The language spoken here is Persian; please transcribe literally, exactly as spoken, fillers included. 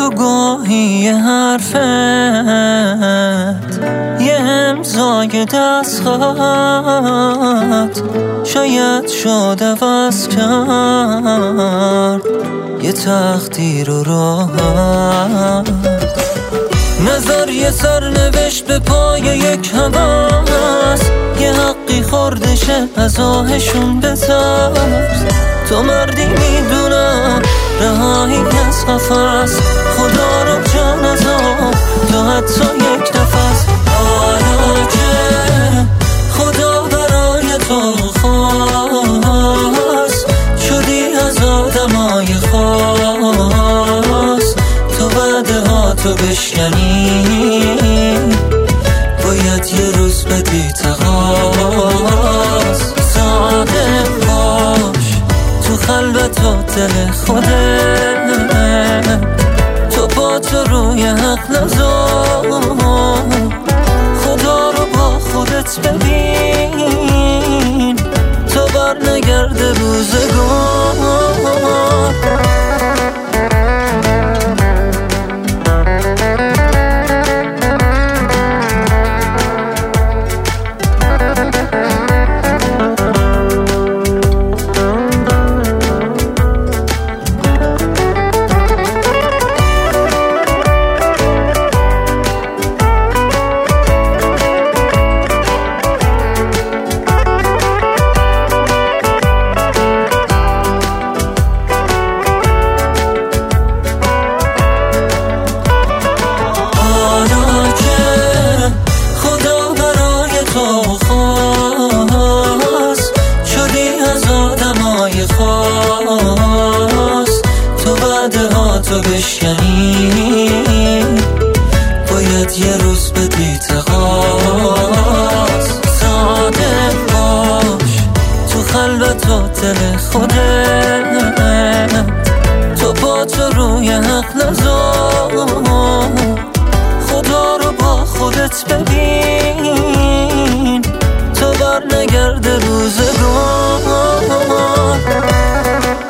و گاهی یه حرفت، یه امضای دست خط شاید شد عوض کرد یه تقدیر و راحت. نظر یه سرنوشت به پای یک هوس، یه حقی خوردشه از آهشون بترس. تو مردی میدونم رهایی از قفس، خدا رو جان از آب تو حتی یک نفس. حالا که خدا برای تو خواست، شدی از آدمای خاص. تو بعده ها تو بشکنی، باید یه روز بدی تقاس. ساده باش تو خلوت و دل خودت، تو با تو روی حق نذار. خدا رو با خودت ببین تو بر نگرده روزگار. تو بعده ها تو بشکنی، باید یه روز بدی تقاس. ساده باش تو خلوت و دل خودت، تو با تو روی حق نذار. خدا رو با خودت ببین تو بر نگرده روزگار.